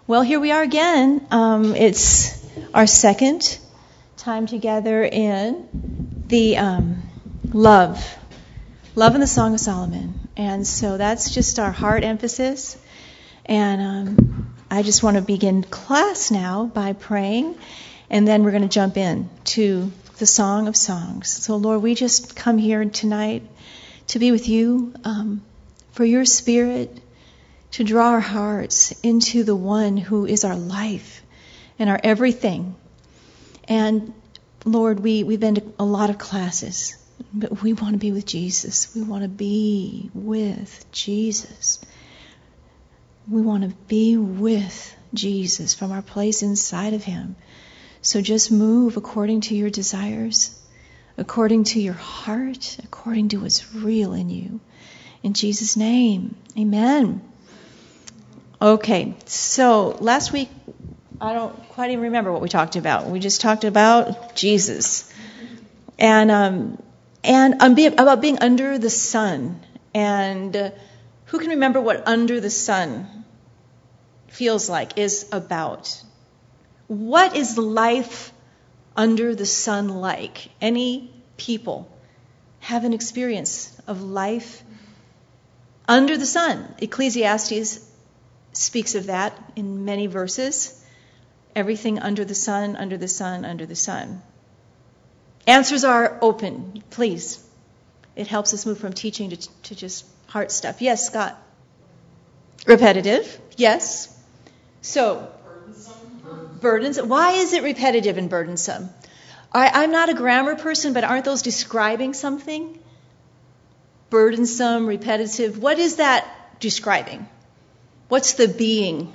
Well, here we are again. It's our second time together in the love in the Song of Solomon. And so that's just our heart emphasis. And I just want to begin class now by praying, and then we're going to jump in to the Song of Songs. So, Lord, we just come here tonight to be with you, for your Spirit to draw our hearts into the one who is our life and our everything. And Lord, we've been to a lot of classes, but we want to be with Jesus. We want to be with Jesus. We want to be with Jesus from our place inside of him. So just move according to your desires, according to your heart, according to what's real in you. In Jesus' name, amen. Okay, so last week, I don't quite even remember what we talked about. We just talked about Jesus. And about being under the sun. And who can remember what under the sun feels like, is about? What is life under the sun like? Any people have an experience of life under the sun? Ecclesiastes speaks of that in many verses. Everything under the sun, under the sun, under the sun. Answers are open, please. It helps us move from teaching to just heart stuff. Yes, Scott? Repetitive, yes. So, burdensome. Why is it repetitive and burdensome? I'm not a grammar person, but aren't those describing something? Burdensome, repetitive. What is that describing? What's the being?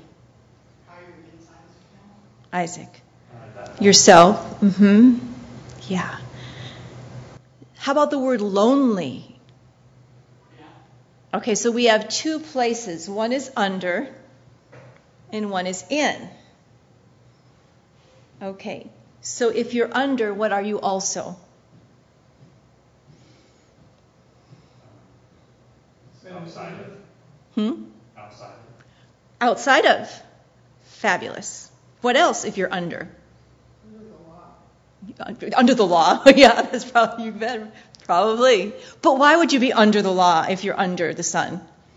Isaac. Yourself. Mm-hmm. Yeah. How about the word lonely? Okay, so we have two places. One is under and one is in. Okay, so if you're under, what are you also? Outside of. Outside of. Outside of. Fabulous. What else if you're under? Under the law. Yeah, that's probably, you better. Probably. But why would you be under the law if you're under the sun?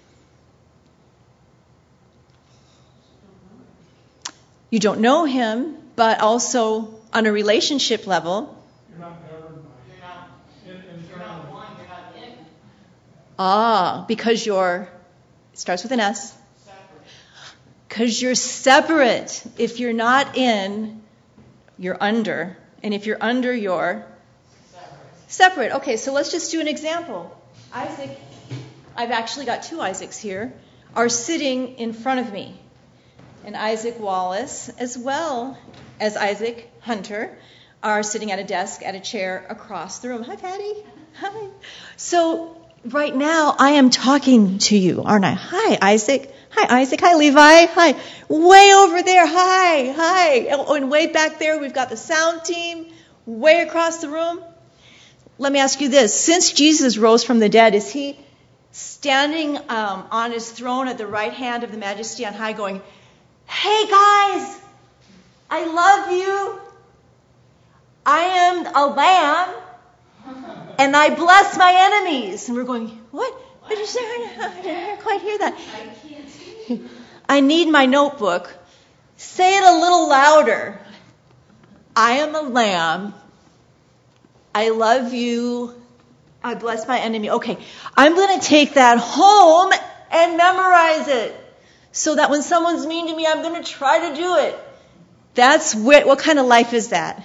You don't know him, but also on a relationship level. You're not governed by. You're not one. You're not in. Because it starts with an S. Separate. Because you're separate. If you're not in, you're under. And if you're under, you're separate. Okay, so let's just do an example. Isaac, I've actually got two Isaacs here, are sitting in front of me. And Isaac Wallace, as well as Isaac Hunter, are sitting at a desk, at a chair across the room. Hi, Patty. Hi. So right now, I am talking to you, aren't I? Hi, Isaac. Hi, Isaac. Hi, Levi. Hi. Way over there. Hi. Oh, and way back there, we've got the sound team. Way across the room. Let me ask you this. Since Jesus rose from the dead, is he standing on his throne at the right hand of the Majesty on high going, "Hey, guys, I love you. I am a lamb, and I bless my enemies." And we're going, what? What did you say? I didn't quite hear that. I need my notebook. Say it a little louder. I am a lamb. I love you. I bless my enemy. Okay, I'm going to take that home and memorize it so that when someone's mean to me, I'm going to try to do it. That's what kind of life is that?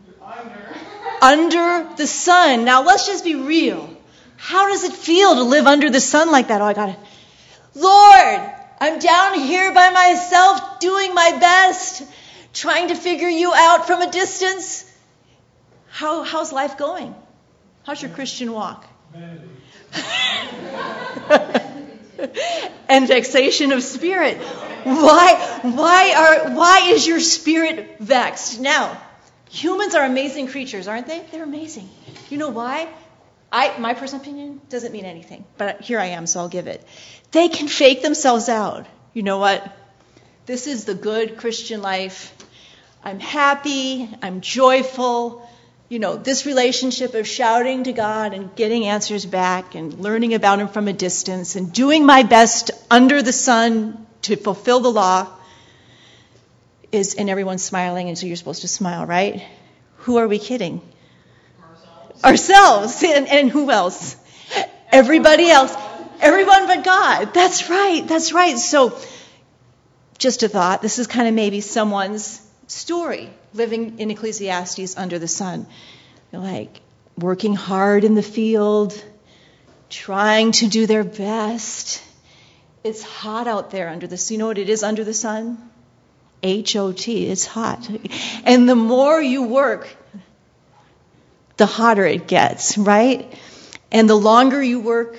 Under the sun. Now, let's just be real. How does it feel to live under the sun like that? Oh, I got it. Lord, I'm down here by myself doing my best, trying to figure you out from a distance. How's life going? How's your Christian walk? And vexation of spirit. Why is your spirit vexed? Now, humans are amazing creatures, aren't they? They're amazing. You know why? My personal opinion doesn't mean anything, but here I am, so I'll give it. They can fake themselves out. You know what? This is the good Christian life. I'm happy. I'm joyful. This relationship of shouting to God and getting answers back and learning about Him from a distance and doing my best under the sun to fulfill the law and everyone's smiling, and so you're supposed to smile, right? Who are we kidding? Ourselves. And who else? Everybody else. Everyone but God. That's right. So, just a thought. This is kind of maybe someone's story, living in Ecclesiastes under the sun. They're like working hard in the field, trying to do their best. It's hot out there under the sun. You know what it is under the sun? H-O-T. It's hot. And the more you work, the hotter it gets, right? And the longer you work,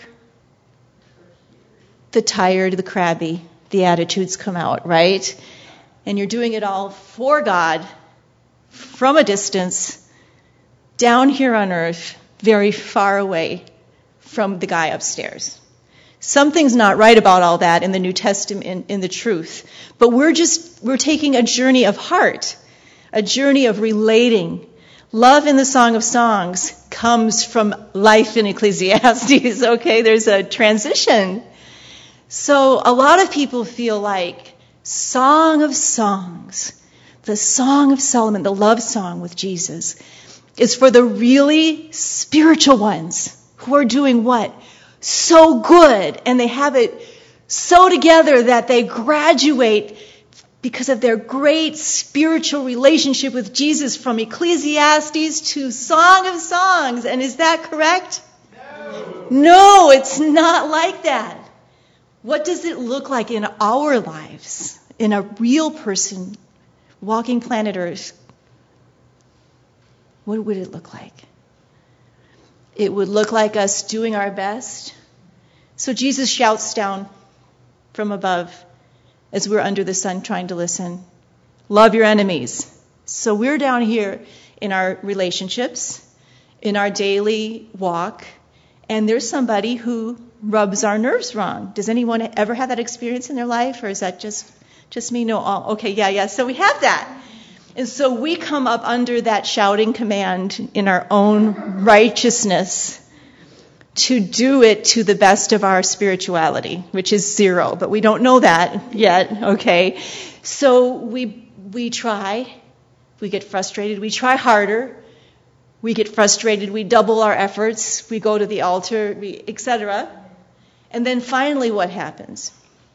the tired, the crabby, the attitudes come out, right? And you're doing it all for God, from a distance, down here on earth, very far away from the guy upstairs. Something's not right about all that in the New Testament, in the truth. But we're taking a journey of heart, a journey of relating. Love in the Song of Songs comes from life in Ecclesiastes, okay? There's a transition. So a lot of people feel like Song of Songs, the Song of Solomon, the love song with Jesus, is for the really spiritual ones who are doing what? So good, and they have it so together that they graduate because of their great spiritual relationship with Jesus from Ecclesiastes to Song of Songs. And is that correct? No, it's not like that. What does it look like in our lives, in a real person walking planet Earth? What would it look like? It would look like us doing our best. So Jesus shouts down from above as we're under the sun trying to listen. Love your enemies. So we're down here in our relationships, in our daily walk, and there's somebody who rubs our nerves wrong. Does anyone ever have that experience in their life, or is that just me? No. Okay, yeah. So we have that. And so we come up under that shouting command in our own righteousness to do it to the best of our spirituality, which is 0, but we don't know that yet, okay? So we try, we get frustrated, we try harder, we get frustrated, we double our efforts, we go to the altar, etc. And then finally what happens?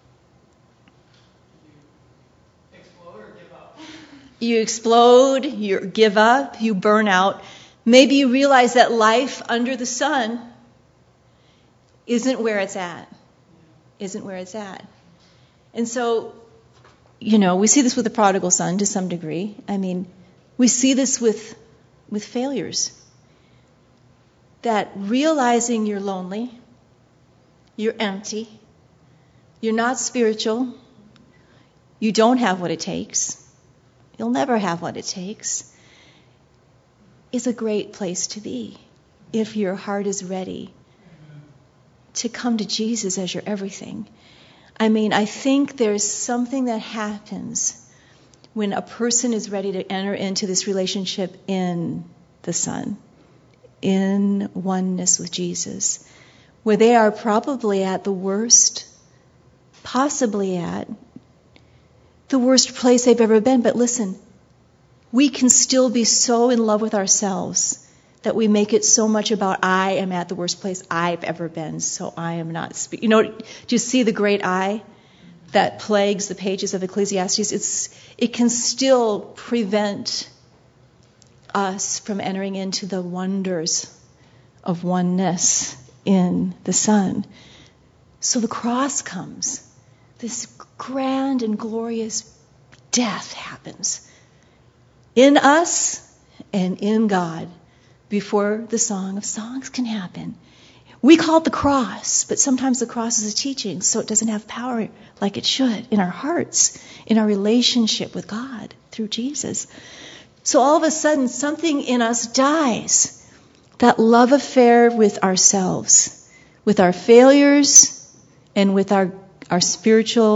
You explode, you give up, you burn out. Maybe you realize that life under the sun isn't where it's at. And so, we see this with the prodigal son to some degree. I mean, we see this with failures. That realizing you're lonely, you're empty, you're not spiritual, you don't have what it takes, you'll never have what it takes, is a great place to be if your heart is ready to come to Jesus as your everything. I mean, I think there's something that happens when a person is ready to enter into this relationship in the Son, in oneness with Jesus, where they are probably at the worst, possibly at the worst place they've ever been. But listen, we can still be so in love with ourselves that we make it so much about I am at the worst place I've ever been, so I am not. Do you see the great I that plagues the pages of Ecclesiastes? It can still prevent us from entering into the wonders of oneness in the Son. So the cross comes. This grand and glorious death happens in us and in God before the Song of Songs can happen. We call it the cross, but sometimes the cross is a teaching, so it doesn't have power like it should in our hearts, in our relationship with God through Jesus. So all of a sudden, something in us dies. That love affair with ourselves, with our failures, and with our spiritual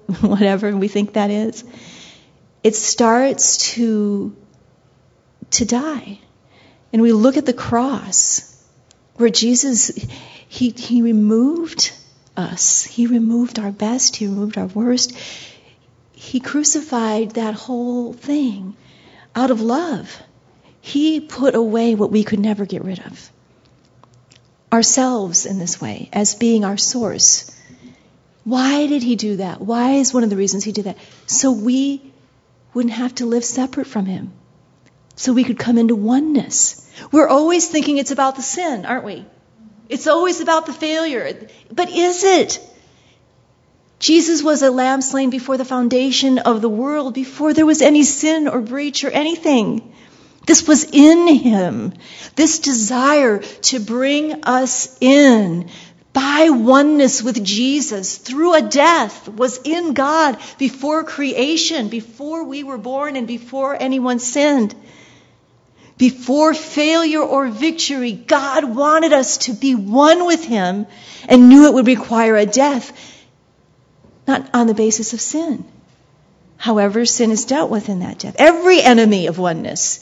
whatever we think that is, it starts to die. And we look at the cross where Jesus, he removed us. He removed our best. He removed our worst. He crucified that whole thing out of love. He put away what we could never get rid of. Ourselves in this way, as being our source. Why did he do that? Why is one of the reasons he did that? So we wouldn't have to live separate from him. So we could come into oneness. We're always thinking it's about the sin, aren't we? It's always about the failure. But is it? Jesus was a lamb slain before the foundation of the world, before there was any sin or breach or anything. This was in him. This desire to bring us in by oneness with Jesus through a death was in God before creation, before we were born and before anyone sinned. Before failure or victory, God wanted us to be one with him and knew it would require a death, not on the basis of sin. However, sin is dealt with in that death. Every enemy of oneness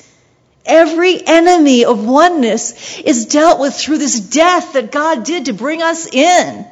is dealt with through this death that God did to bring us in.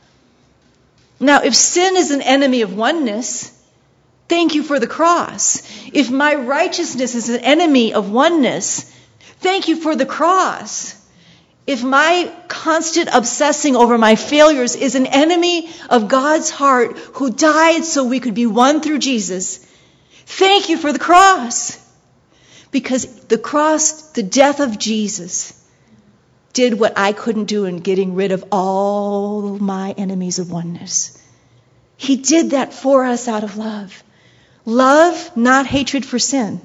Now, if sin is an enemy of oneness, thank you for the cross. If my righteousness is an enemy of oneness, thank you for the cross. If my constant obsessing over my failures is an enemy of God's heart who died so we could be one through Jesus, thank you for the cross. Because the cross, the death of Jesus, did what I couldn't do in getting rid of all my enemies of oneness. He did that for us out of love. Love, not hatred for sin.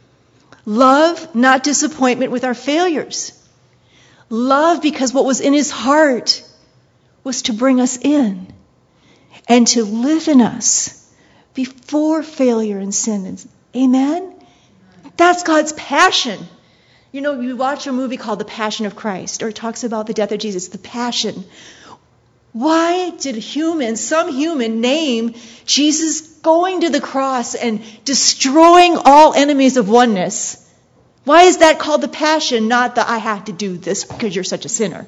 Love, not disappointment with our failures. Love because what was in his heart was to bring us in and to live in us before failure and sin. Amen? That's God's passion. You know, you watch a movie called The Passion of Christ, or it talks about the death of Jesus, the passion. Why did some human name Jesus going to the cross and destroying all enemies of oneness? Why is that called the passion, not the I have to do this because you're such a sinner?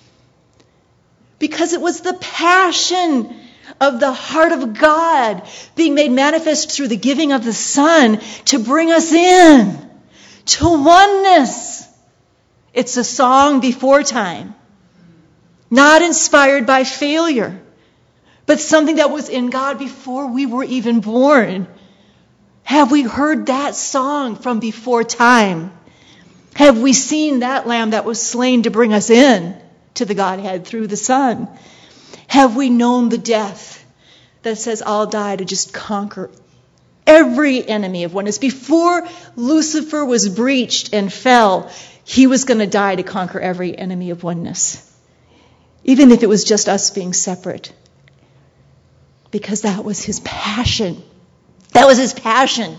Because it was the passion of the heart of God being made manifest through the giving of the Son to bring us in to oneness. It's a song before time. Not inspired by failure, but something that was in God before we were even born. Have we heard that song from before time? Have we seen that lamb that was slain to bring us in to the Godhead through the Son? Have we known the death that says, I'll die to just conquer every enemy of oneness? Before Lucifer was breached and fell, he was going to die to conquer every enemy of oneness. Even if it was just us being separate. Because that was his passion. That was his passion.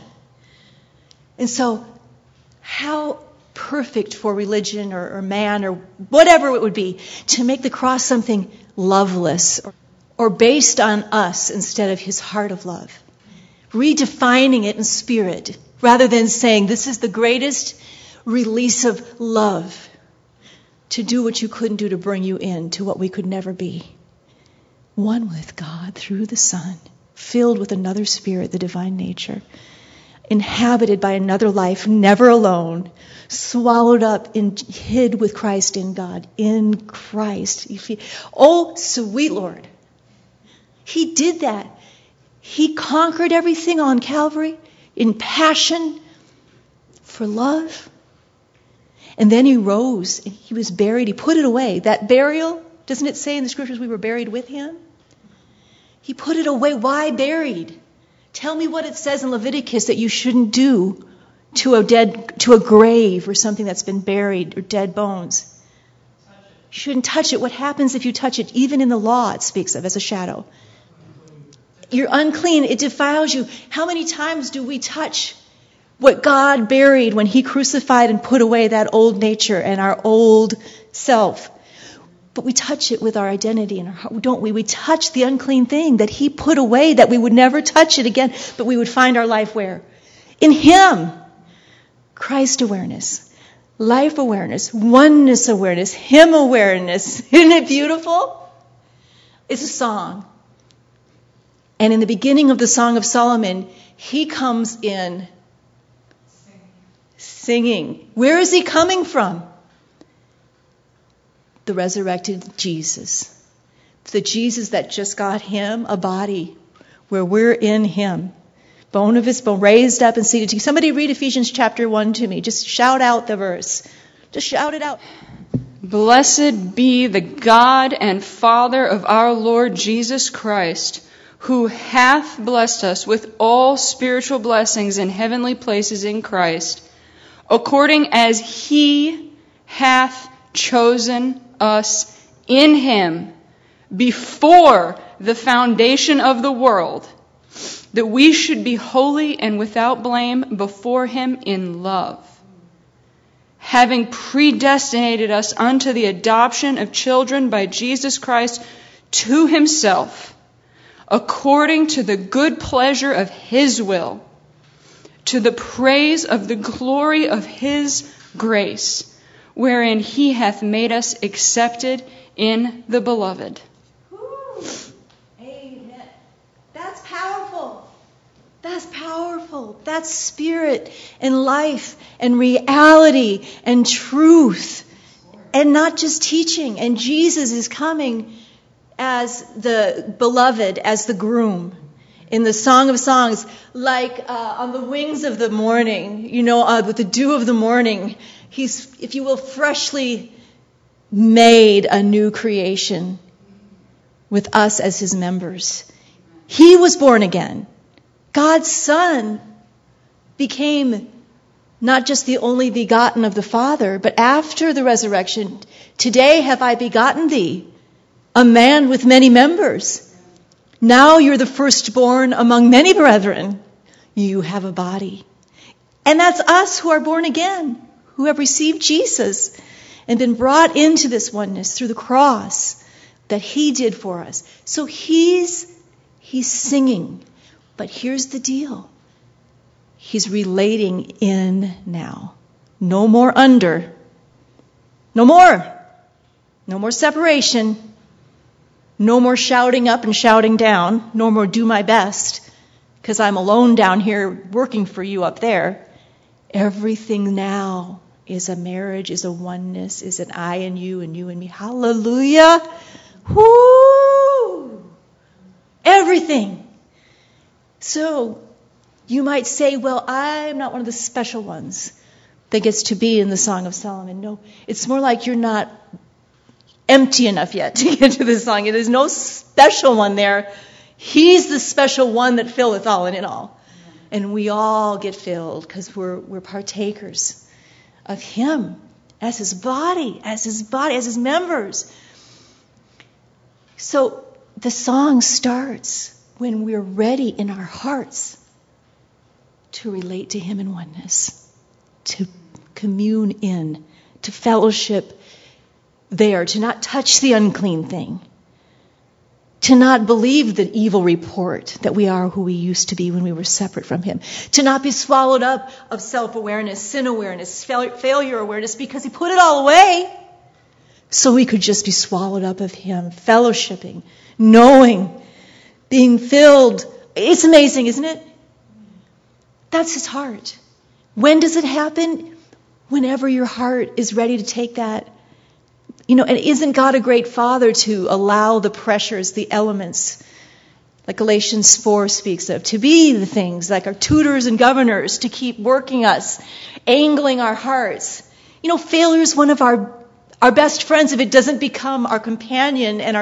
And so, how perfect for religion or man or whatever it would be to make the cross something loveless or based on us instead of his heart of love. Redefining it in spirit rather than saying this is the greatest release of love to do what you couldn't do to bring you in to what we could never be. One with God through the Son, filled with another spirit, the divine nature, inhabited by another life, never alone, swallowed up and hid with Christ in God, in Christ. Oh, sweet Lord. He did that. He conquered everything on Calvary in passion for love. And then he rose and he was buried. He put it away. That burial, doesn't it say in the scriptures we were buried with him? He put it away. Why buried? Tell me what it says in Leviticus that you shouldn't do to a grave or something that's been buried or dead bones. You shouldn't touch it. What happens if you touch it? Even in the law it speaks of as a shadow. You're unclean. It defiles you. How many times do we touch what God buried when he crucified and put away that old nature and our old self? But we touch it with our identity in our heart, don't we? We touch the unclean thing that he put away, that we would never touch it again, but we would find our life where? In him. Christ awareness, life awareness, oneness awareness, him awareness. Isn't it beautiful? It's a song. And in the beginning of the Song of Solomon, he comes in singing. Where is he coming from? The resurrected Jesus. The Jesus that just got him a body where we're in him. Bone of his bone, raised up and seated to you. Somebody read Ephesians chapter 1 to me. Just shout out the verse. Just shout it out. Blessed be the God and Father of our Lord Jesus Christ, who hath blessed us with all spiritual blessings in heavenly places in Christ, according as he hath chosen us in him before the foundation of the world, that we should be holy and without blame before him in love, having predestinated us unto the adoption of children by Jesus Christ to himself, according to the good pleasure of his will, to the praise of the glory of his grace, wherein he hath made us accepted in the beloved. Amen. That's powerful. That's powerful. That's spirit and life and reality and truth. And not just teaching. And Jesus is coming as the beloved, as the groom. In the Song of Songs, like on the wings of the morning, with the dew of the morning, he's, if you will, freshly made a new creation with us as his members. He was born again. God's Son became not just the only begotten of the Father, but after the resurrection, today have I begotten thee, a man with many members. Now you're the firstborn among many brethren. You have a body. And that's us who are born again, who have received Jesus and been brought into this oneness through the cross that he did for us. So he's singing. But here's the deal. He's relating in now. No more under. No more. No more separation. No more shouting up and shouting down. No more do my best because I'm alone down here working for you up there. Everything now is a marriage, is a oneness, is an I and you and Hallelujah. Woo! Everything. So you might say, well, I'm not one of the special ones that gets to be in the Song of Solomon. No, it's more like you're not empty enough yet to get to this song. There's no special one there. He's the special one that filleth all and in all. And we all get filled because we're partakers of him as his body, as his members. So the song starts when we're ready in our hearts to relate to him in oneness, to commune in, to fellowship there, to not touch the unclean thing, to not believe the evil report that we are who we used to be when we were separate from him, to not be swallowed up of self-awareness, sin awareness, failure awareness, because he put it all away so we could just be swallowed up of him, fellowshipping, knowing, being filled. It's amazing, isn't it? That's his heart. When does it happen? Whenever your heart is ready to take that. And isn't God a great Father to allow the pressures, the elements, like Galatians 4 speaks of, to be the things like our tutors and governors, to keep working us, angling our hearts. Failure is one of our best friends if it doesn't become our companion and our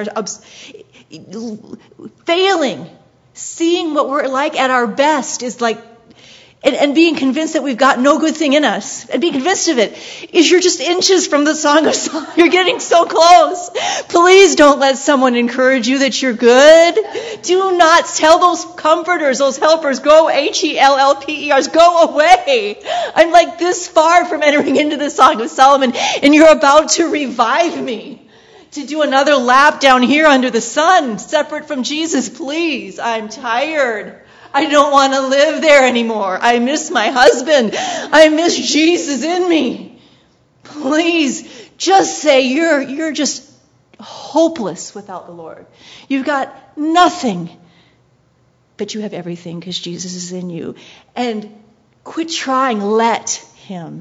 failing. Seeing what we're like at our best is like, and being convinced that we've got no good thing in us, and being convinced of it, is you're just inches from the Song of Solomon. You're getting so close. Please don't let someone encourage you that you're good. Do not tell those comforters, those helpers, go HELLPERs, go away. I'm like this far from entering into the Song of Solomon, and you're about to revive me. to do another lap down here under the sun, separate from Jesus, please. I'm tired. I don't want to live there anymore. I miss my husband. I miss Jesus in me. Please, just say you're just hopeless without the Lord. You've got nothing, but you have everything because Jesus is in you. And quit trying. Let him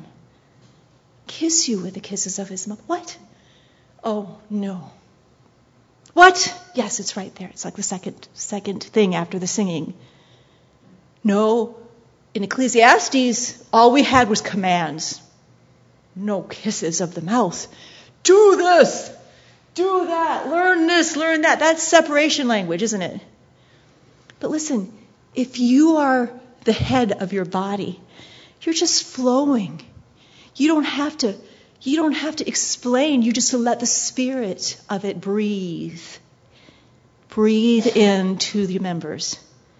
kiss you with the kisses of his mouth. What? Oh, no. What? Yes, it's right there. It's like the second thing after the singing. No, in Ecclesiastes, all we had was commands. No kisses of the mouth. Do this. Do that. Learn this. Learn that. That's separation language, isn't it? But listen, if you are the head of your body, you're just flowing. You don't have to explain. You just let the spirit of it breathe. Breathe into the members.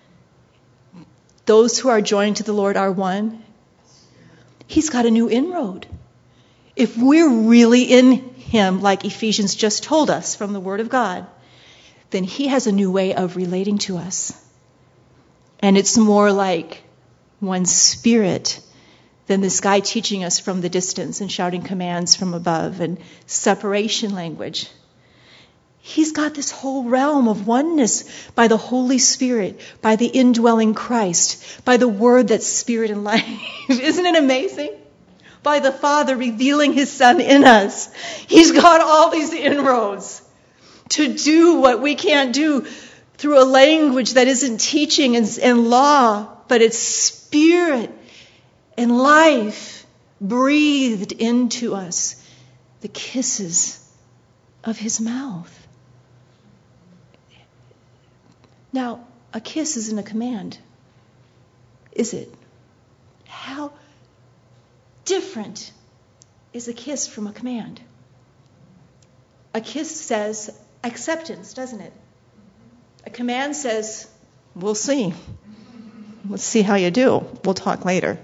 Those who are joined to the Lord are one. He's got a new inroad. If we're really in him, like Ephesians just told us from the Word of God, then he has a new way of relating to us. And it's more like one spirit than this guy teaching us from the distance and shouting commands from above and separation language. He's got this whole realm of oneness by the Holy Spirit, by the indwelling Christ, by the Word that's spirit and life. Isn't it amazing? By the Father revealing his Son in us. He's got all these inroads to do what we can't do through a language that isn't teaching and law, but it's spirit and life breathed into us. The kisses of his mouth. Now, a kiss isn't a command, is it? How different is a kiss from a command? A kiss says acceptance, doesn't it? A command says, we'll see. Let's see how you do. We'll talk later.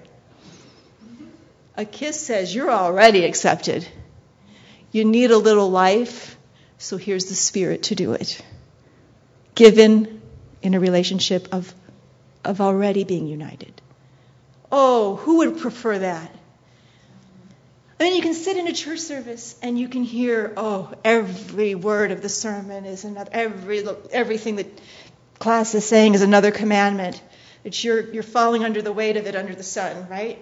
A kiss says, you're already accepted. You need a little life, so here's the Spirit to do it. Given in a relationship of already being united. Oh, who would prefer that? I mean, you can sit in a church service and you can hear, every word of the sermon is another, everything that class is saying is another commandment. That you're falling under the weight of it under the sun, right?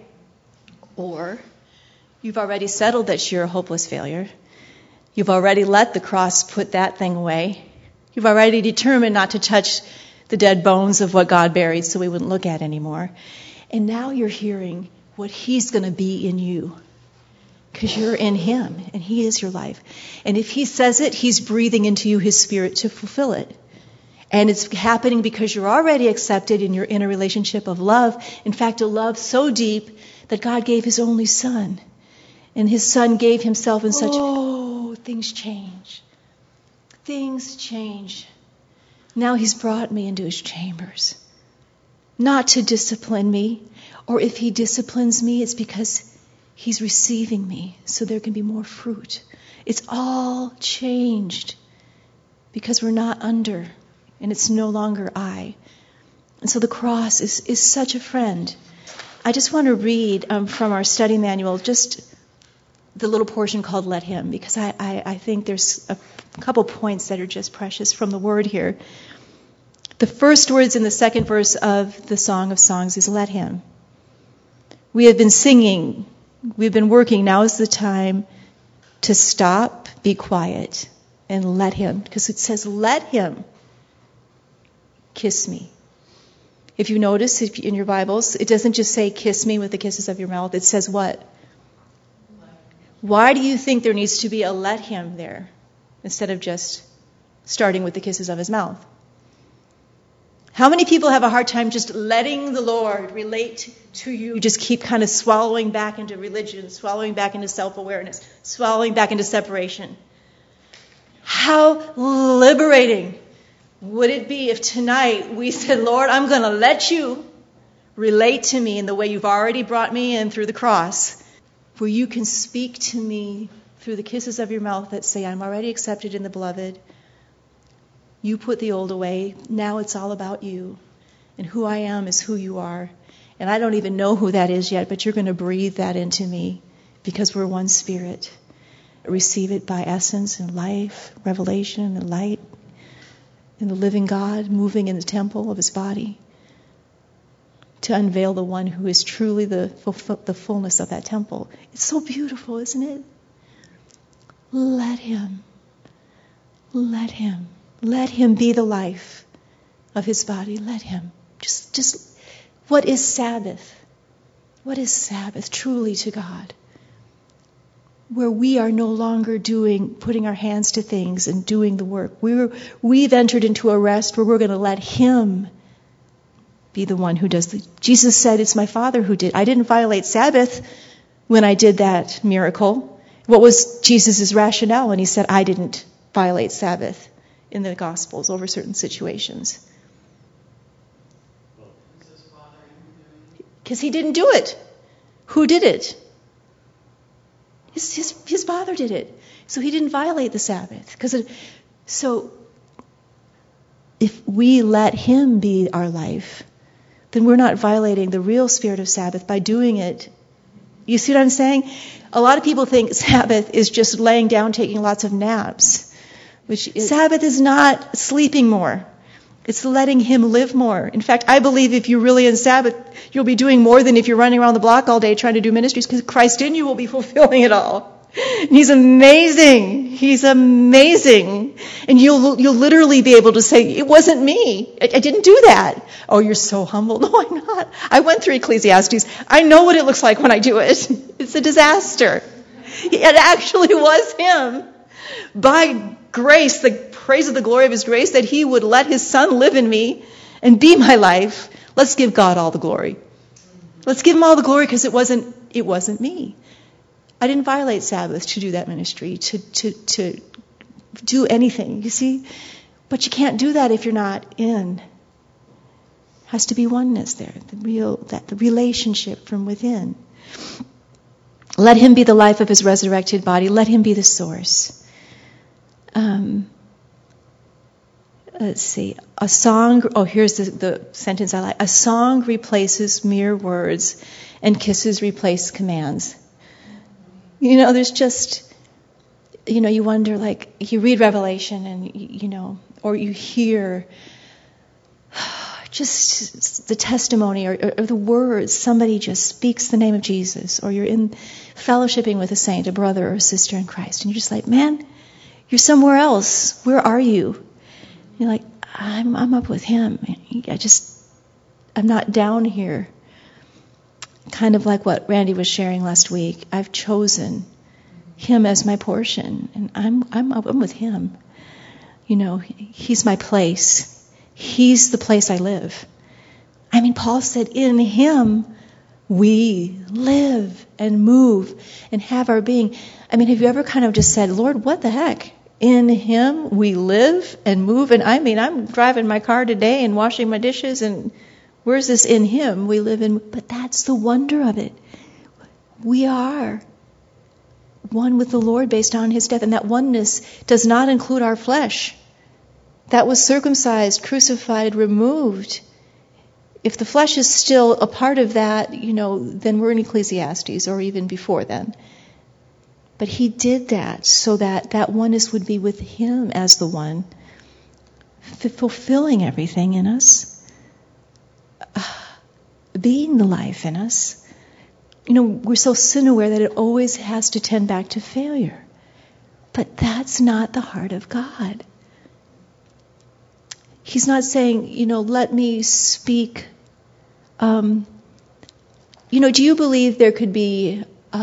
Or you've already settled that you're a hopeless failure. You've already let the cross put that thing away. You've already determined not to touch the dead bones of what God buried so we wouldn't look at anymore. And now you're hearing what he's going to be in you. Because you're in him and he is your life. And if he says it, he's breathing into you his Spirit to fulfill it. And it's happening because you're already accepted and you're in a relationship of love. In fact, a love so deep that God gave his only Son. And his Son gave himself in such... things change. Things change. Now he's brought me into his chambers. Not to discipline me. Or if he disciplines me, it's because he's receiving me so there can be more fruit. It's all changed because we're not under. And it's no longer I. And so the cross is such a friend. I just want to read from our study manual just the little portion called Let Him, because I think there's a couple points that are just precious from the word here. The first words in the second verse of the Song of Songs is Let Him. We have been singing, we've been working, now is the time to stop, be quiet, and let Him, because it says let Him kiss me. If you notice in your Bibles, it doesn't just say kiss me with the kisses of your mouth. It says what? Why do you think there needs to be a let him there instead of just starting with the kisses of his mouth? How many people have a hard time just letting the Lord relate to you? You just keep kind of swallowing back into religion, swallowing back into self-awareness, swallowing back into separation. How liberating would it be if tonight we said, Lord, I'm going to let you relate to me in the way you've already brought me in through the cross, where you can speak to me through the kisses of your mouth that say, I'm already accepted in the beloved. You put the old away. Now it's all about you. And who I am is who you are. And I don't even know who that is yet, but you're going to breathe that into me because we're one spirit. Receive it by essence and life, revelation and light, and the living God moving in the temple of his body to unveil the one who is truly the fullness of that temple. It's so beautiful, isn't it? Let him be the life of his body. Let him. Just what is Sabbath? What is Sabbath truly to God? Where we are no longer putting our hands to things and doing the work. We've entered into a rest where we're going to let him be the one who does Jesus said, it's my Father who did. I didn't violate Sabbath when I did that miracle. What was Jesus' rationale? And he said, I didn't violate Sabbath in the Gospels over certain situations. Because he didn't do it. Who did it? His Father did it. So he didn't violate the Sabbath. So if we let him be our life, then we're not violating the real spirit of Sabbath by doing it. You see what I'm saying? A lot of people think Sabbath is just laying down, taking lots of naps. Sabbath is not sleeping more. It's letting him live more. In fact, I believe if you're really in Sabbath, you'll be doing more than if you're running around the block all day trying to do ministries, because Christ in you will be fulfilling it all. And he's amazing. He's amazing. And you'll literally be able to say, it wasn't me. I didn't do that. Oh, you're so humble. No, I'm not. I went through Ecclesiastes. I know what it looks like when I do it. It's a disaster. It actually was him. By grace, the praise of the glory of his grace, that he would let his son live in me and be my life. Let's give God all the glory. Let's give him all the glory because it wasn't me. I didn't violate Sabbath to do that ministry, to do anything, you see? But you can't do that if you're not in. Has to be oneness there, the relationship from within. Let him be the life of his resurrected body. Let him be the source. Let's see. A song, here's the sentence I like. A song replaces mere words, and kisses replace commands. There's just, you wonder, like, you read Revelation and, or you hear just the testimony or the words. Somebody just speaks the name of Jesus, or you're in fellowshipping with a saint, a brother or a sister in Christ, and you're just like, man, you're somewhere else. Where are you? You're like, I'm up with him. I'm not down here. Kind of like what Randy was sharing last week. I've chosen him as my portion, and I'm with him. He's my place. He's the place I live. Paul said, in him we live and move and have our being. Have you ever kind of just said, Lord, what the heck? In him we live and move. And I'm driving my car today and washing my dishes, and where's this in him we live in? But that's the wonder of it. We are one with the Lord based on his death. And that oneness does not include our flesh. That was circumcised, crucified, removed. If the flesh is still a part of that, then we're in Ecclesiastes or even before then. But he did that so that oneness would be with him as the one, fulfilling everything in us, being the life in us. We're so sin aware that it always has to tend back to failure. But that's not the heart of God. He's not saying, let me speak. Do you believe there could be,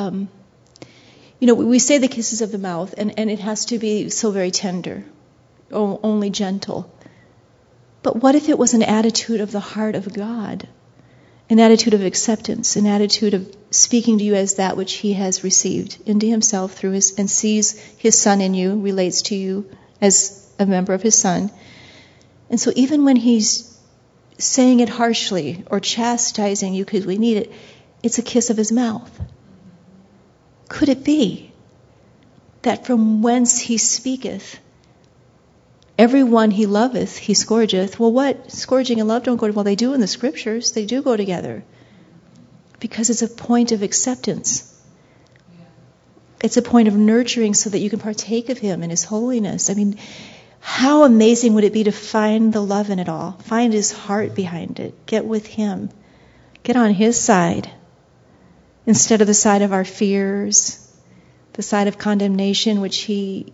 we say the kisses of the mouth, and it has to be so very tender, only gentle. But what if it was an attitude of the heart of God? An attitude of acceptance, an attitude of speaking to you as that which he has received into himself through and sees his son in you, relates to you as a member of his son. And so even when he's saying it harshly or chastising you because we need it, it's a kiss of his mouth. Could it be? that from whence he speaketh, every one he loveth, he scourgeth. Well, what? Scourging and love don't go together. Well, they do in the scriptures. They do go together. Because it's a point of acceptance. It's a point of nurturing so that you can partake of him and his holiness. I mean, how amazing would it be to find the love in it all? Find his heart behind it. Get with him. Get on his side. Instead of the side of our fears, the side of condemnation, which he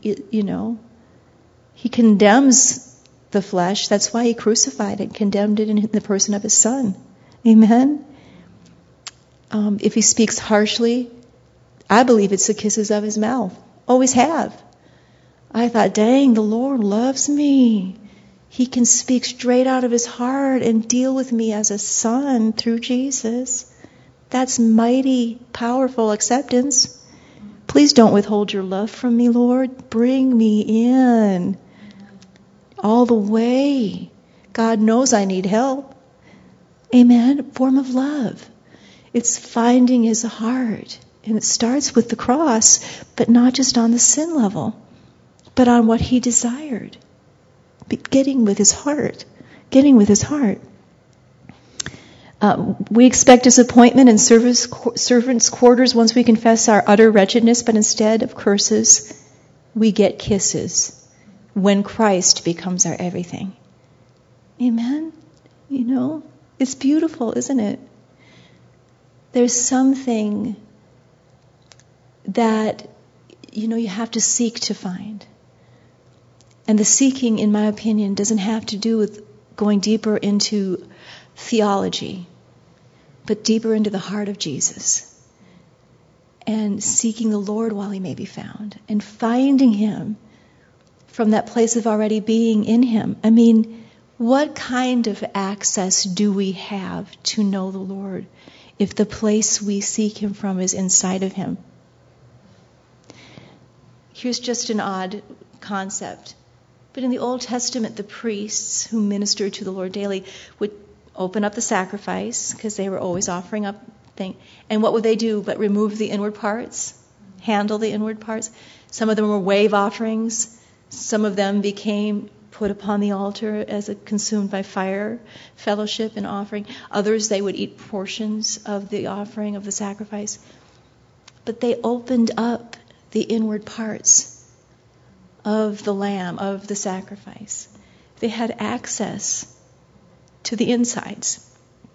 condemns the flesh. That's why he crucified it, condemned it in the person of his son. Amen? If he speaks harshly, I believe it's the kisses of his mouth. Always have. I thought, dang, the Lord loves me. He can speak straight out of his heart and deal with me as a son through Jesus. That's mighty, powerful acceptance. Please don't withhold your love from me, Lord. Bring me in all the way. God knows I need help. Amen. A form of love. It's finding his heart. And it starts with the cross, but not just on the sin level, but on what he desired. Getting with his heart. Getting with his heart. We expect disappointment in servants' quarters once we confess our utter wretchedness, but instead of curses, we get kisses when Christ becomes our everything. Amen? It's beautiful, isn't it? There's something that, you have to seek to find. And the seeking, in my opinion, doesn't have to do with going deeper into theology, but deeper into the heart of Jesus. And seeking the Lord while he may be found. And finding him from that place of already being in him. I mean, what kind of access do we have to know the Lord if the place we seek him from is inside of him? Here's just an odd concept. But in the Old Testament, the priests who ministered to the Lord daily would open up the sacrifice, because they were always offering up things. And what would they do but remove the inward parts? Handle the inward parts? Some of them were wave offerings. Some of them became put upon the altar as a consumed by fire fellowship and offering. Others, they would eat portions of the offering of the sacrifice. But they opened up the inward parts of the lamb, of the sacrifice. They had access to the insides.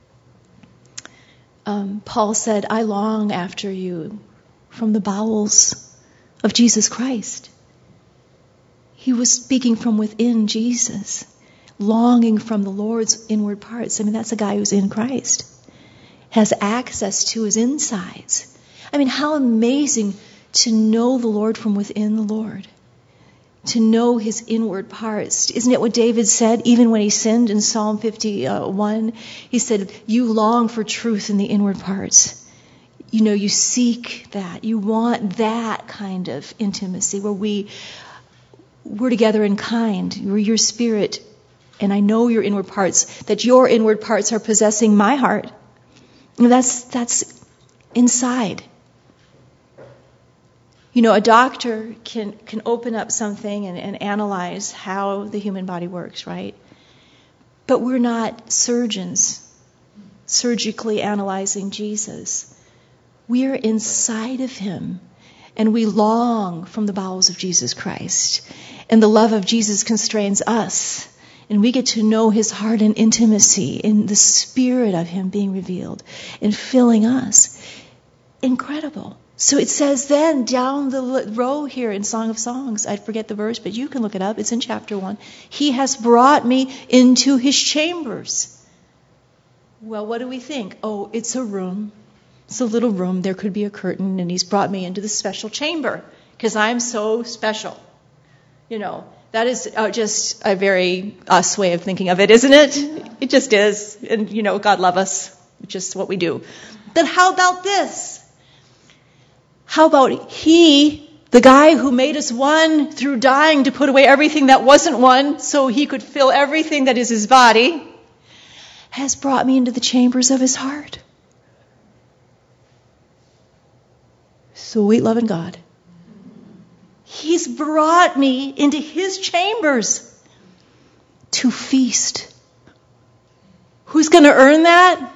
Paul said, I long after you from the bowels of Jesus Christ. He was speaking from within Jesus, longing from the Lord's inward parts. I mean, that's a guy who's in Christ, has access to his insides. I mean, how amazing to know the Lord from within the Lord, to know his inward parts. Isn't it what David said, even when he sinned in Psalm 51? He said, you long for truth in the inward parts. You seek that. You want that kind of intimacy where we're together in kind. We're your spirit, and I know your inward parts, that your inward parts are possessing my heart. And that's inside. A doctor can open up something and analyze how the human body works, right? But we're not surgeons surgically analyzing Jesus. We are inside of him, and we long from the bowels of Jesus Christ. And the love of Jesus constrains us, and we get to know his heart in intimacy, in the spirit of him being revealed and filling us. Incredible. So it says then down the row here in Song of Songs, I forget the verse, but you can look it up. It's in chapter 1. He has brought me into his chambers. Well, what do we think? Oh, it's a room. It's a little room. There could be a curtain, and he's brought me into this special chamber because I'm so special. That is just a very us way of thinking of it, isn't it? It just is. And, God love us. It's just what we do. But how about this? How about he, the guy who made us one through dying to put away everything that wasn't one so he could fill everything that is his body, has brought me into the chambers of his heart. Sweet loving God. He's brought me into his chambers to feast. Who's going to earn that?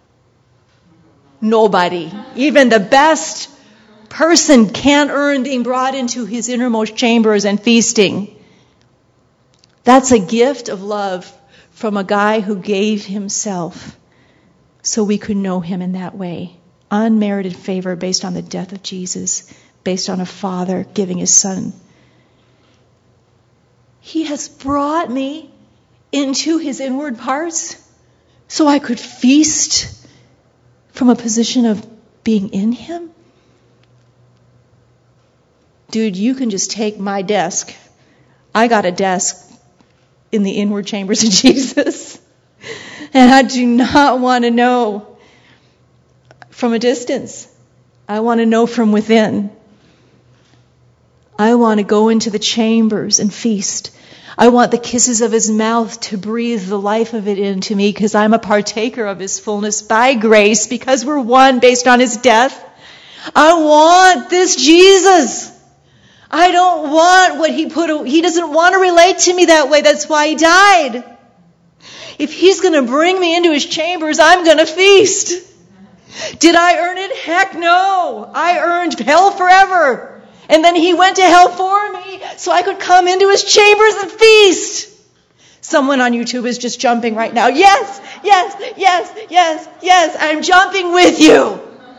Nobody. Even the best person can't earn being brought into his innermost chambers and feasting. That's a gift of love from a guy who gave himself so we could know him in that way. Unmerited favor based on the death of Jesus, based on a father giving his son. He has brought me into his inward parts so I could feast from a position of being in him. Dude, you can just take my desk. I got a desk in the inward chambers of Jesus. And I do not want to know from a distance. I want to know from within. I want to go into the chambers and feast. I want the kisses of his mouth to breathe the life of it into me because I'm a partaker of his fullness by grace because we're one based on his death. I want this Jesus. I don't want what he doesn't want to relate to me that way. That's why he died. If he's going to bring me into his chambers, I'm going to feast. Did I earn it? Heck no. I earned hell forever. And then he went to hell for me so I could come into his chambers and feast. Someone on YouTube is just jumping right now. Yes, yes, yes, yes, yes. I'm jumping with you.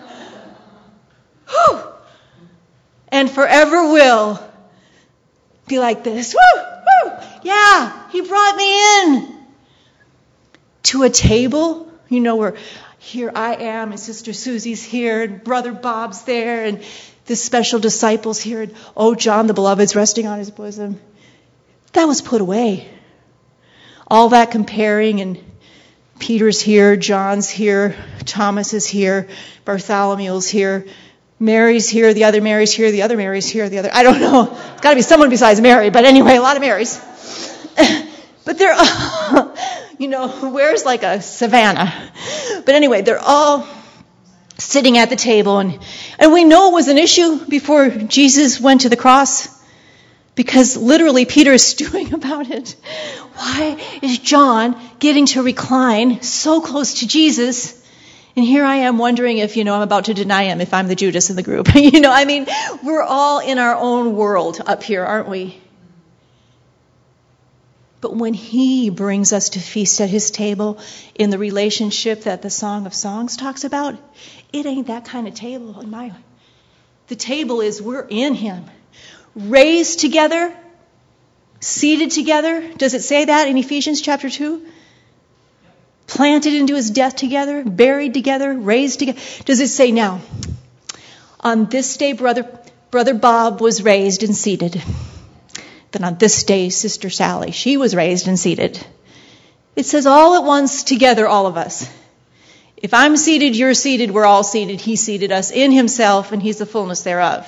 Whew. And forever will be like this. Woo, woo. Yeah, he brought me in to a table. You know, where here I am, and Sister Susie's here, and Brother Bob's there, and the special disciples here, and John the Beloved's resting on his bosom. That was put away. All that comparing, and Peter's here, John's here, Thomas is here, Bartholomew's here, Mary's here, the other Mary's here, the other Mary's here, the other... I don't know. It's got to be someone besides Mary, but anyway, a lot of Marys. But they're all, where's like a savannah? But anyway, they're all sitting at the table, and we know it was an issue before Jesus went to the cross, because literally Peter is stewing about it. Why is John getting to recline so close to Jesus? And here I am wondering if, I'm about to deny him if I'm the Judas in the group. We're all in our own world up here, aren't we? But when he brings us to feast at his table in the relationship that the Song of Songs talks about, it ain't that kind of table in my... The table is we're in him. Raised together, seated together. Does it say that in Ephesians chapter 2? Planted into his death together, buried together, raised together. Does it say now, on this day, Brother Bob was raised and seated. Then on this day, Sister Sally, she was raised and seated. It says all at once together, all of us. If I'm seated, you're seated, we're all seated. He seated us in himself, and he's the fullness thereof.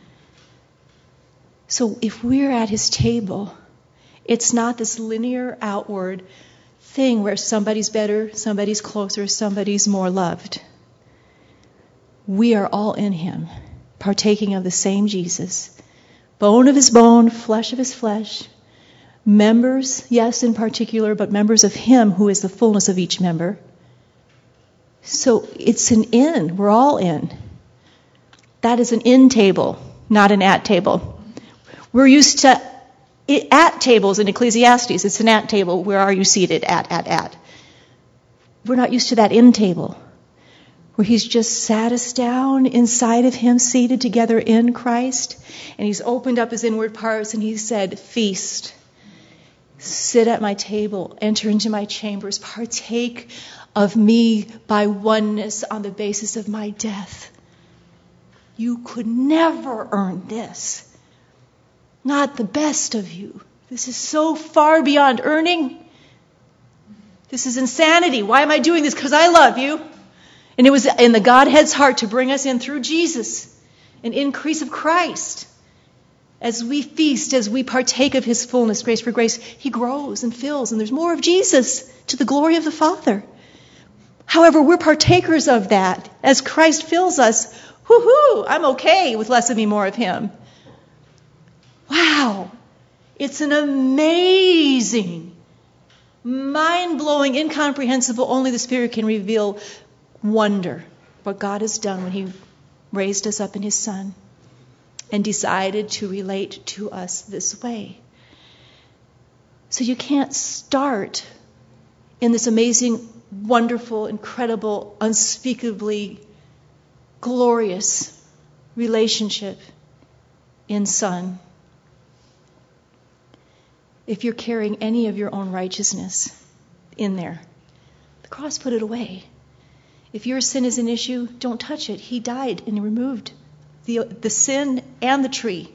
So if we're at his table, it's not this linear outward thing where somebody's better, somebody's closer, somebody's more loved. We are all in him, partaking of the same Jesus. Bone of his bone, flesh of his flesh. Members, yes, in particular, but members of him who is the fullness of each member. So it's an in. We're all in. That is an in table, not an at table. We're used to at tables in Ecclesiastes. It's an at table. Where are you seated? At. We're not used to that in table, where he's just sat us down inside of him, seated together in Christ, and he's opened up his inward parts and he said, feast, sit at my table, enter into my chambers, partake of me by oneness on the basis of my death. You could never earn this. Not the best of you. This is so far beyond earning. This is insanity. Why am I doing this? Because I love you. And it was in the Godhead's heart to bring us in through Jesus, an increase of Christ. As we feast, as we partake of his fullness, grace for grace, he grows and fills, and there's more of Jesus to the glory of the Father. However, we're partakers of that. As Christ fills us, I'm okay with less of me, more of him. Wow. It's an amazing, mind-blowing, incomprehensible, only the Spirit can reveal wonder. What God has done when He raised us up in His Son and decided to relate to us this way. So you can't start in this amazing, wonderful, incredible, unspeakably glorious relationship in Son if you're carrying any of your own righteousness in there. The cross put it away. If your sin is an issue, don't touch it. He died and removed the sin and the tree,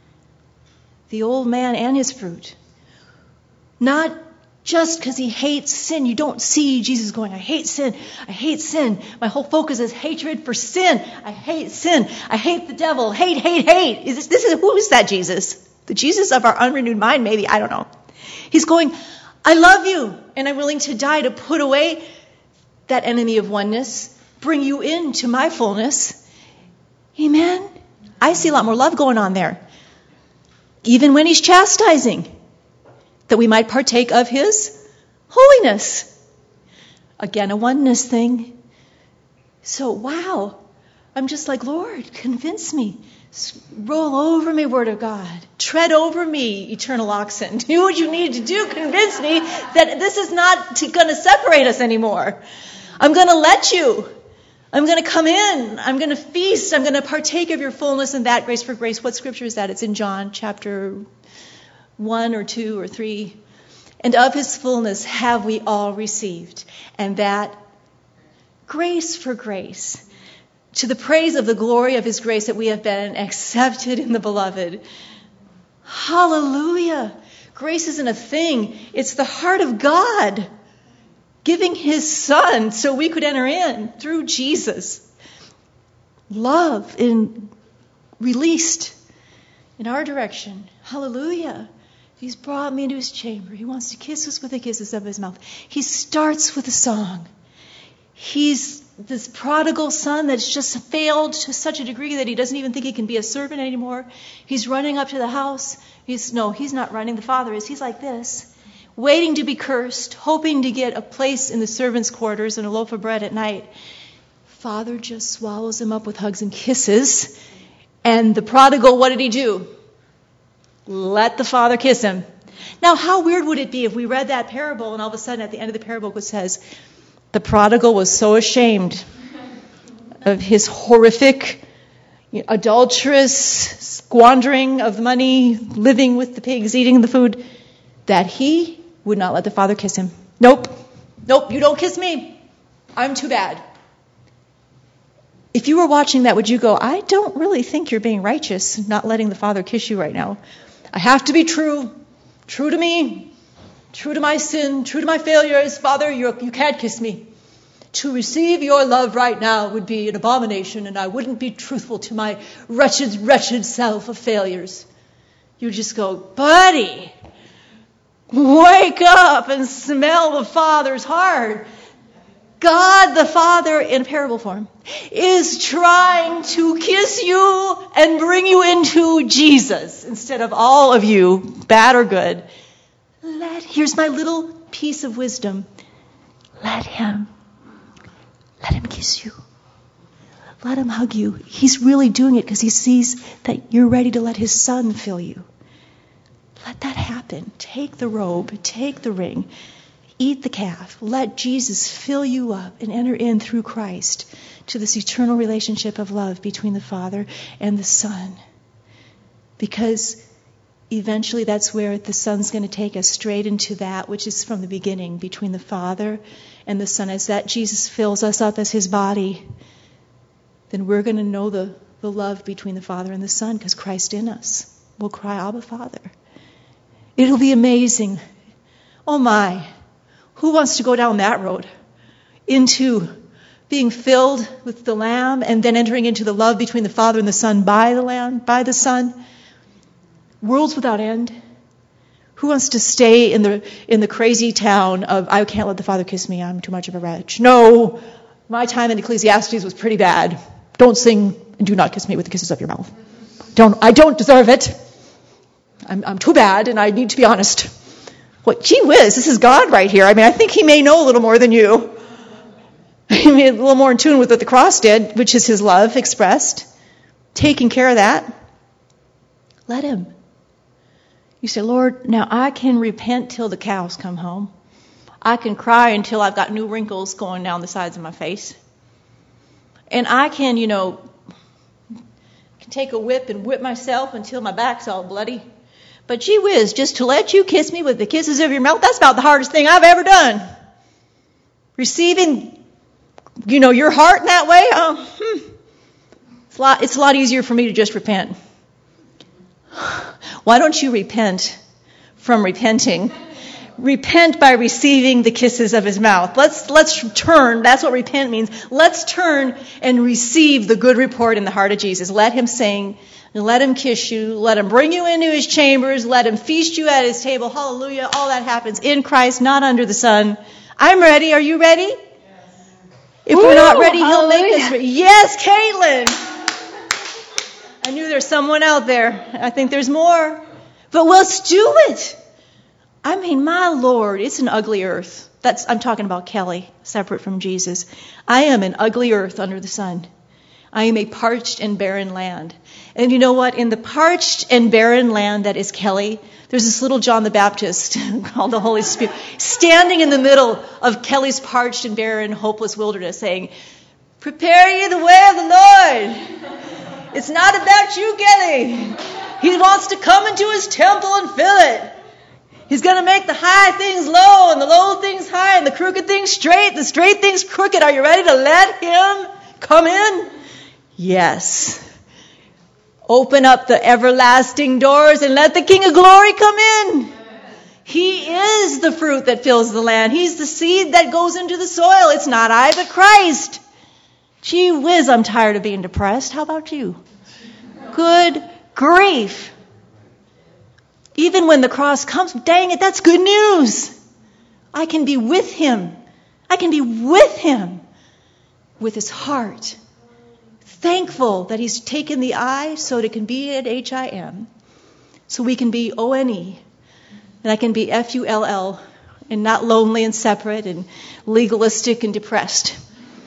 the old man and his fruit. Not just because He hates sin. You don't see Jesus going, I hate sin. I hate sin. My whole focus is hatred for sin. I hate sin. I hate the devil. Hate. Who is that Jesus? The Jesus of our unrenewed mind, maybe. I don't know. He's going, I love you, and I'm willing to die to put away that enemy of oneness, bring you into my fullness. Amen? I see a lot more love going on there. Even when He's chastising, that we might partake of His holiness. Again, a oneness thing. So, wow. I'm just like, Lord, convince me. Roll over me, Word of God. Tread over me, eternal oxen. Do what you need to do. Convince me that this is not going to separate us anymore. I'm going to let you. I'm going to come in. I'm going to feast. I'm going to partake of your fullness and that grace for grace. What scripture is that? It's in John chapter 1 or 2 or 3. And of His fullness have we all received. And that grace for grace. To the praise of the glory of His grace that we have been accepted in the Beloved. Hallelujah. Grace isn't a thing. It's the heart of God giving His Son so we could enter in through Jesus. Love released in our direction. Hallelujah. He's brought me into His chamber. He wants to kiss us with the kisses of His mouth. He starts with a song. He's this prodigal son that's just failed to such a degree that he doesn't even think he can be a servant anymore. He's running up to the house. He's not running. The father is. He's like this, waiting to be cursed, hoping to get a place in the servants' quarters and a loaf of bread at night. Father just swallows him up with hugs and kisses. And the prodigal, what did he do? Let the father kiss him. Now, how weird would it be if we read that parable and all of a sudden at the end of the parable it says, the prodigal was so ashamed of his horrific, adulterous squandering of money, living with the pigs, eating the food, that he would not let the father kiss him. Nope, you don't kiss me. I'm too bad. If you were watching that, would you go, I don't really think you're being righteous, not letting the father kiss you right now. I have to be true to me, true to my sin, true to my failures. Father, you can't kiss me. To receive your love right now would be an abomination, and I wouldn't be truthful to my wretched self of failures. You just go, buddy, wake up and smell the Father's heart. God the Father, in parable form, is trying to kiss you and bring you into Jesus instead of all of you, bad or good. Here's my little piece of wisdom. Let Him kiss you. Let Him hug you. He's really doing it because He sees that you're ready to let His Son fill you. Let that happen. Take the robe, take the ring, eat the calf. Let Jesus fill you up and enter in through Christ to this eternal relationship of love between the Father and the Son. Because eventually that's where the Son's going to take us straight into that which is from the beginning, between the Father and the Son. As that Jesus fills us up as His body, then we're going to know the love between the Father and the Son because Christ in us will cry, Abba, Father. It'll be amazing. Oh my, who wants to go down that road? Into being filled with the Lamb and then entering into the love between the Father and the Son by the Lamb, by the Son. Worlds without end. Who wants to stay in the crazy town of, I can't let the Father kiss me, I'm too much of a wretch. No, my time in Ecclesiastes was pretty bad. Don't sing and do not kiss me with the kisses of your mouth. I don't deserve it. I'm too bad, and I need to be honest. What, gee whiz, this is God right here. I mean, I think he may know a little more than you. He may be a little more in tune with what the cross did, which is his love expressed. Taking care of that. Let him. You say, Lord, now I can repent till the cows come home. I can cry until I've got new wrinkles going down the sides of my face. And I can, take a whip and whip myself until my back's all bloody. But gee whiz, just to let you kiss me with the kisses of your mouth, that's about the hardest thing I've ever done. Receiving, your heart in that way, it's a lot easier for me to just repent. Why don't you repent from repenting? Repent by receiving the kisses of his mouth. Let's turn. That's what repent means. Let's turn and receive the good report in the heart of Jesus. Let him sing. Let him kiss you. Let him bring you into his chambers. Let him feast you at his table. Hallelujah. All that happens in Christ, not under the sun. I'm ready. Are you ready? Yes. If we're not ready, he'll make us ready. Yes, Caitlin. I knew there's someone out there. I think there's more. But let's do it. I mean, my Lord, it's an ugly earth. I'm talking about Kelly, separate from Jesus. I am an ugly earth under the sun. I am a parched and barren land. And you know what? In the parched and barren land that is Kelly, there's this little John the Baptist called the Holy Spirit, standing in the middle of Kelly's parched and barren, hopeless wilderness, saying, prepare ye the way of the Lord. It's not about you, Kelly. He wants to come into his temple and fill it. He's going to make the high things low and the low things high and the crooked things straight, the straight things crooked. Are you ready to let him come in? Yes. Open up the everlasting doors and let the King of Glory come in. He is the fruit that fills the land. He's the seed that goes into the soil. It's not I, but Christ. Gee whiz, I'm tired of being depressed. How about you? Good grief. Even when the cross comes, dang it, that's good news. I can be with him. I can be with him with his heart. Thankful that he's taken the I so it can be at HIM. So we can be ONE. And I can be FULL and not lonely and separate and legalistic and depressed.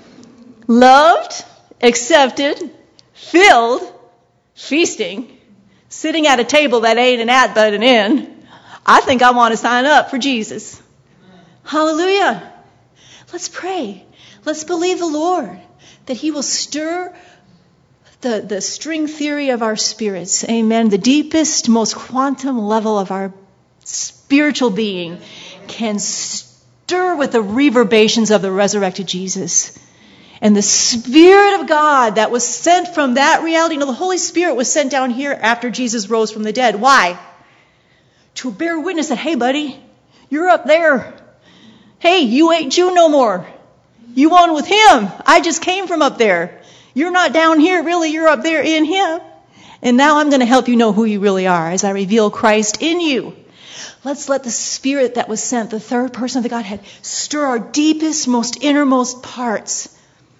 Loved, accepted, filled, feasting, sitting at a table that ain't an at but an in. I think I want to sign up for Jesus. Hallelujah. Let's pray. Let's believe the Lord that he will stir the string theory of our spirits. Amen. The deepest, most quantum level of our spiritual being can stir with the reverberations of the resurrected Jesus. And the Spirit of God that was sent from that reality. The Holy Spirit was sent down here after Jesus rose from the dead. Why? To bear witness that, hey, buddy, you're up there. Hey, you ain't you no more. You on with him. I just came from up there. You're not down here, really. You're up there in him. And now I'm going to help you know who you really are as I reveal Christ in you. Let's let the Spirit that was sent, the third person of the Godhead, stir our deepest, most innermost parts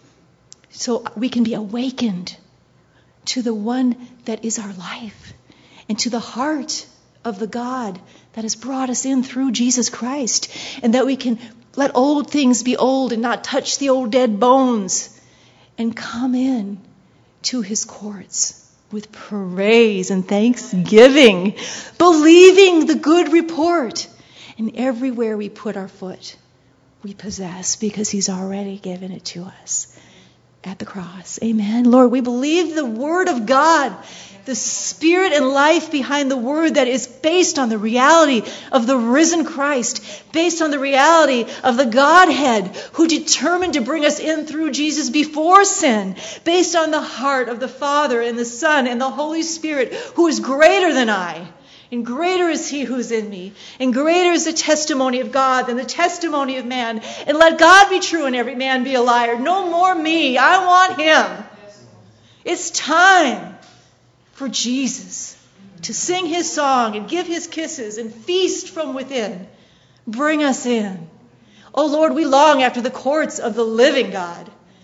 so we can be awakened to the one that is our life and to the heart of the God that has brought us in through Jesus Christ, and that we can let old things be old and not touch the old dead bones and come in to his courts with praise and thanksgiving, believing the good report. And everywhere we put our foot, we possess because he's already given it to us at the cross. Amen. Lord, we believe the word of God, the spirit and life behind the word that is based on the reality of the risen Christ, based on the reality of the Godhead who determined to bring us in through Jesus before sin, based on the heart of the Father and the Son and the Holy Spirit who is greater than I. And greater is he who's in me. And greater is the testimony of God than the testimony of man. And let God be true and every man be a liar. No more me. I want him. It's time for Jesus to sing his song and give his kisses and feast from within. Bring us in. Oh Lord, we long after the courts of the living God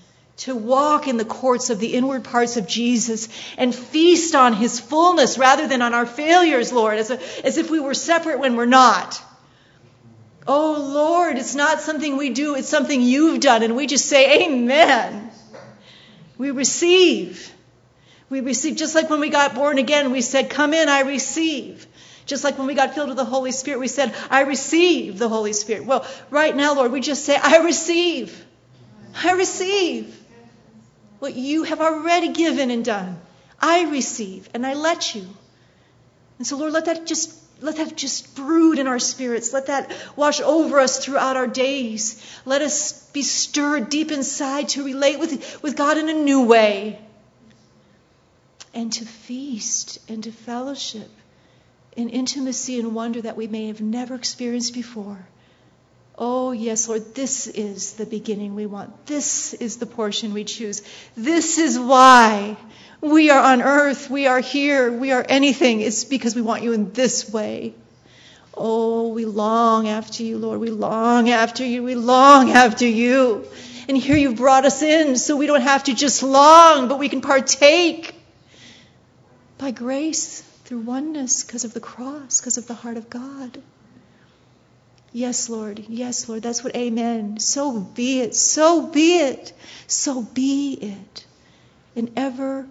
to walk in the courts of the inward parts of Jesus and feast on his fullness rather than on our failures, Lord, as if we were separate when we're not. Oh, Lord, it's not something we do, it's something you've done, and we just say, amen. We receive. We receive, just like when we got born again, we said, come in, I receive. Just like when we got filled with the Holy Spirit, we said, I receive the Holy Spirit. Well, right now, Lord, we just say, I receive. I receive what you have already given and done. I receive, and I let you. And so, Lord, let that just brood in our spirits. Let that wash over us throughout our days. Let us be stirred deep inside to relate with God in a new way. And to feast and to fellowship in intimacy and wonder that we may have never experienced before. Oh, yes, Lord, this is the beginning we want. This is the portion we choose. This is why we are on earth. We are here. We are anything. It's because we want you in this way. Oh, we long after you, Lord. We long after you. We long after you. And here you've brought us in so we don't have to just long, but we can partake by grace through oneness because of the cross, because of the heart of God. Yes, Lord. Yes, Lord. That's what amen. So be it. So be it. So be it. An ever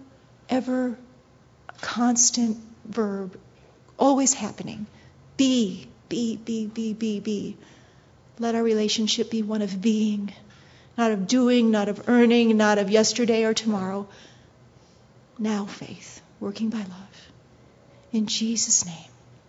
constant verb, always happening. Be. Let our relationship be one of being, not of doing, not of earning, not of yesterday or tomorrow. Now faith, working by love. In Jesus' name.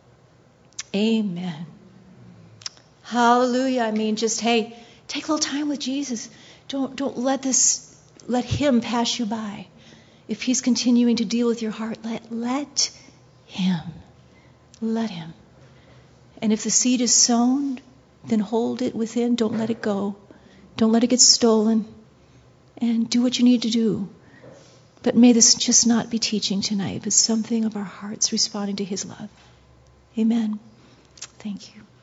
Amen. Hallelujah. I mean, just, hey, take a little time with Jesus. Don't let him pass you by. If he's continuing to deal with your heart, let him. Let him. And if the seed is sown, then hold it within. Don't let it go. Don't let it get stolen. And do what you need to do. But may this just not be teaching tonight, but something of our hearts responding to his love. Amen. Thank you.